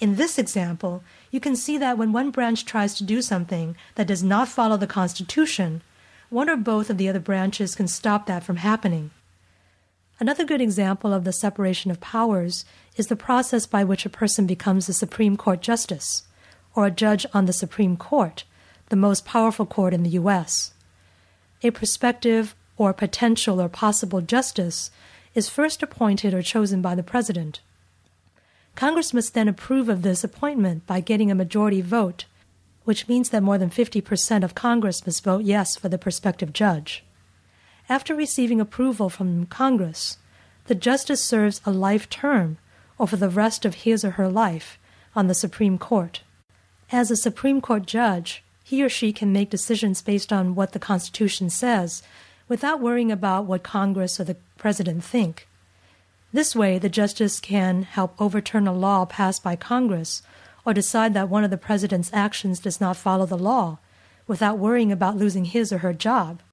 In this example, you can see that when one branch tries to do something that does not follow the Constitution, one or both of the other branches can stop that from happening. Another good example of the separation of powers is the process by which a person becomes a Supreme Court justice, or a judge on the Supreme Court, the most powerful court in the U.S. A prospective or potential or possible justice is first appointed or chosen by the President. Congress must then approve of this appointment by getting a majority vote, which means that more than 50% of Congress must vote yes for the prospective judge. After receiving approval from Congress, the justice serves a life term, or for the rest of his or her life, on the Supreme Court. As a Supreme Court judge, he or she can make decisions based on what the Constitution says, without worrying about what Congress or the President think. This way, the justice can help overturn a law passed by Congress or decide that one of the President's actions does not follow the law, without worrying about losing his or her job.